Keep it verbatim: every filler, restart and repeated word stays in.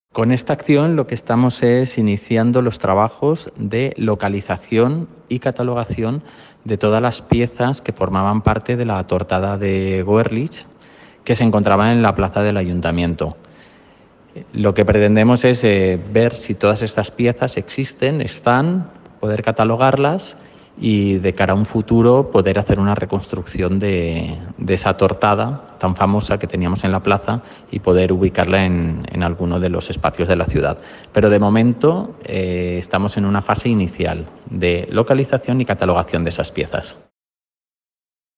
Con esta acción lo que estamos es iniciando los trabajos de localización y catalogación de todas las piezas que formaban parte de la tortada de Goerlich que se encontraban en la plaza del Ayuntamiento. Lo que pretendemos es eh, ver si todas estas piezas existen, están, poder catalogarlas y de cara a un futuro poder hacer una reconstrucción de, de esa tortada tan famosa que teníamos en la plaza y poder ubicarla en, en alguno de los espacios de la ciudad. Pero de momento eh, estamos en una fase inicial de localización y catalogación de esas piezas.